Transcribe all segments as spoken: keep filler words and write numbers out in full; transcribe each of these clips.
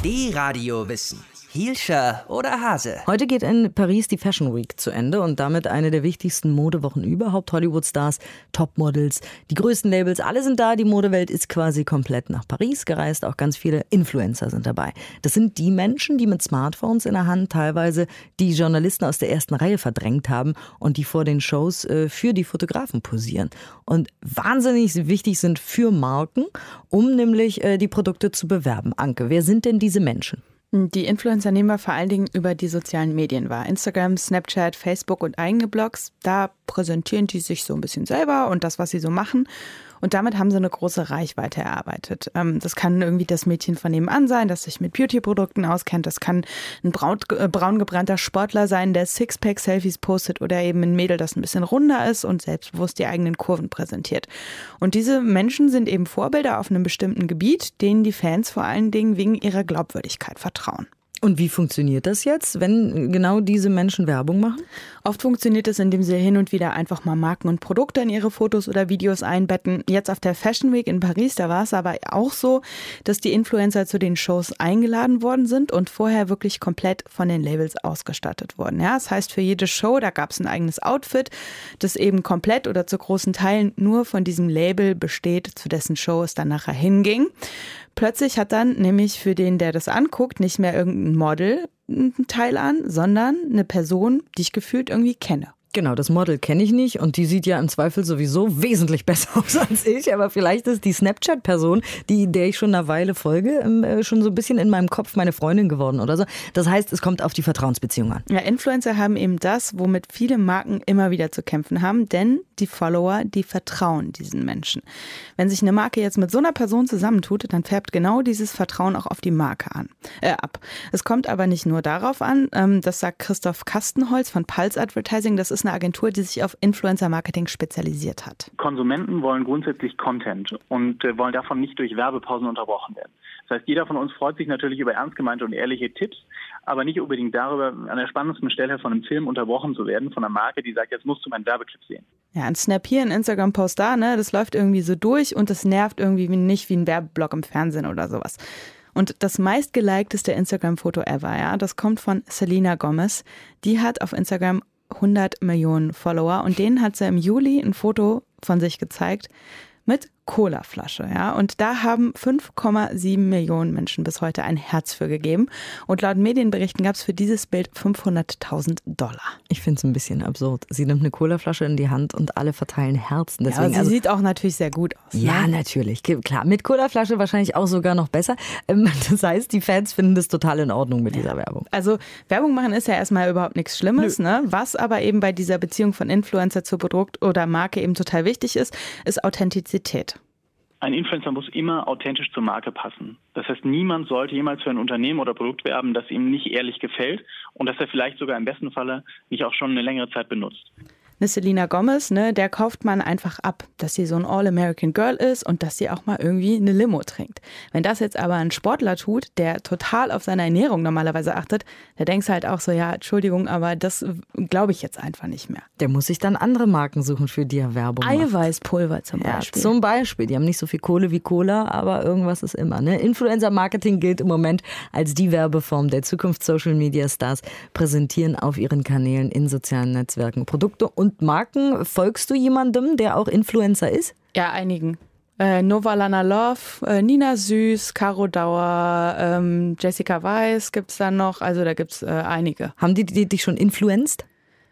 D-Radio Wissen. Hielscher oder Hase? Heute geht in Paris die Fashion Week zu Ende und damit eine der wichtigsten Modewochen überhaupt. Hollywood-Stars, Topmodels, die größten Labels, alle sind da. Die Modewelt ist quasi komplett nach Paris gereist. Auch ganz viele Influencer sind dabei. Das sind die Menschen, die mit Smartphones in der Hand teilweise die Journalisten aus der ersten Reihe verdrängt haben und die vor den Shows äh, für die Fotografen posieren. Und wahnsinnig wichtig sind für Marken, um nämlich äh, die Produkte zu bewerben. Anke, wer sind denn diese Menschen? Die Influencer nehmen wir vor allen Dingen über die sozialen Medien wahr. Instagram, Snapchat, Facebook und eigene Blogs. Da präsentieren die sich so ein bisschen selber und das, was sie so machen. Und damit haben sie eine große Reichweite erarbeitet. Das kann irgendwie das Mädchen von nebenan sein, das sich mit Beauty-Produkten auskennt. Das kann ein braun, äh, braun gebrannter Sportler sein, der Sixpack-Selfies postet oder eben ein Mädel, das ein bisschen runder ist und selbstbewusst die eigenen Kurven präsentiert. Und diese Menschen sind eben Vorbilder auf einem bestimmten Gebiet, denen die Fans vor allen Dingen wegen ihrer Glaubwürdigkeit vertrauen. Und wie funktioniert das jetzt, wenn genau diese Menschen Werbung machen? Oft funktioniert es, indem sie hin und wieder einfach mal Marken und Produkte in ihre Fotos oder Videos einbetten. Jetzt auf der Fashion Week in Paris, da war es aber auch so, dass die Influencer zu den Shows eingeladen worden sind und vorher wirklich komplett von den Labels ausgestattet wurden. Ja, das heißt, für jede Show, da gab es ein eigenes Outfit, das eben komplett oder zu großen Teilen nur von diesem Label besteht, zu dessen Show es dann nachher hinging. Plötzlich hat dann nämlich für den, der das anguckt, nicht mehr irgendein Model einen Teil an, sondern eine Person, die ich gefühlt irgendwie kenne. Genau, das Model kenne ich nicht und die sieht ja im Zweifel sowieso wesentlich besser aus als ich. Aber vielleicht ist die Snapchat-Person, die, der ich schon eine Weile folge, äh, schon so ein bisschen in meinem Kopf meine Freundin geworden oder so. Das heißt, es kommt auf die Vertrauensbeziehung an. Ja, Influencer haben eben das, womit viele Marken immer wieder zu kämpfen haben, denn die Follower, die vertrauen diesen Menschen. Wenn sich eine Marke jetzt mit so einer Person zusammentut, dann färbt genau dieses Vertrauen auch auf die Marke an, äh, ab. Es kommt aber nicht nur darauf an, ähm, das sagt Christoph Kastenholz von Pulse Advertising, das ist eine Agentur, die sich auf Influencer-Marketing spezialisiert hat. Konsumenten wollen grundsätzlich Content und äh, wollen davon nicht durch Werbepausen unterbrochen werden. Das heißt, jeder von uns freut sich natürlich über ernst gemeinte und ehrliche Tipps, aber nicht unbedingt darüber, an der spannendsten Stelle von einem Film unterbrochen zu werden, von einer Marke, die sagt, jetzt musst du meinen Werbeclip sehen. Ja, ein Snap hier, ein Instagram-Post da, ne, das läuft irgendwie so durch und das nervt irgendwie nicht wie ein Werbeblock im Fernsehen oder sowas. Und das meistgelikedeste Instagram-Foto ever, ja, das kommt von Selena Gomez. Die hat auf Instagram hundert Millionen Follower und denen hat sie im Juli ein Foto von sich gezeigt mit Colaflasche, ja, und da haben fünf Komma sieben Millionen Menschen bis heute ein Herz für gegeben und laut Medienberichten gab es für dieses Bild fünfhunderttausend Dollar. Ich finde es ein bisschen absurd. Sie nimmt eine Colaflasche in die Hand und alle verteilen Herzen. Deswegen, ja, sie also, sieht auch natürlich sehr gut aus. Ja, ne? natürlich, klar, mit Colaflasche wahrscheinlich auch sogar noch besser. Das heißt, die Fans finden das total in Ordnung mit ja. dieser Werbung. Also Werbung machen ist ja erstmal überhaupt nichts Schlimmes, ne? Was aber eben bei dieser Beziehung von Influencer zu Produkt oder Marke eben total wichtig ist, ist Authentizität. Ein Influencer muss immer authentisch zur Marke passen. Das heißt, niemand sollte jemals für ein Unternehmen oder Produkt werben, das ihm nicht ehrlich gefällt und das er vielleicht sogar im besten Falle nicht auch schon eine längere Zeit benutzt. Eine Selena Gomez, ne, der kauft man einfach ab, dass sie so ein All-American Girl ist und dass sie auch mal irgendwie eine Limo trinkt. Wenn das jetzt aber ein Sportler tut, der total auf seine Ernährung normalerweise achtet, da denkst du halt auch so, ja, Entschuldigung, aber das glaube ich jetzt einfach nicht mehr. Der muss sich dann andere Marken suchen, für die er Werbung macht. Eiweißpulver zum Beispiel. Ja, zum Beispiel. Die haben nicht so viel Kohle wie Cola, aber irgendwas ist immer. Ne? Influencer-Marketing gilt im Moment als die Werbeform der Zukunft. Social-Media-Stars präsentieren auf ihren Kanälen in sozialen Netzwerken Produkte und Marken. Folgst du jemandem, der auch Influencer ist? Ja, einigen. Äh, Novalana Love, äh, Nina Süß, Caro Dauer, ähm, Jessica Weiß gibt's dann noch. Also da gibt's äh, einige. Haben die, die dich schon influenced?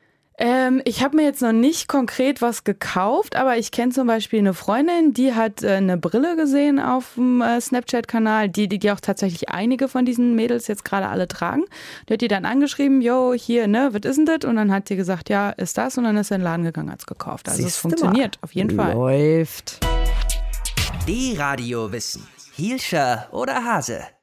Ähm, ich habe mir jetzt noch nicht konkret was gekauft, aber ich kenne zum Beispiel eine Freundin, die hat äh, eine Brille gesehen auf dem äh, Snapchat-Kanal, die, die, die auch tatsächlich einige von diesen Mädels jetzt gerade alle tragen. Die hat die dann angeschrieben, yo, hier, ne, was ist denn das? Und dann hat sie gesagt, ja, ist das? Und dann ist sie in den Laden gegangen, hat es gekauft. Also es funktioniert, auf jeden Fall. Läuft. D-Radio Wissen. Hielscher oder Hase?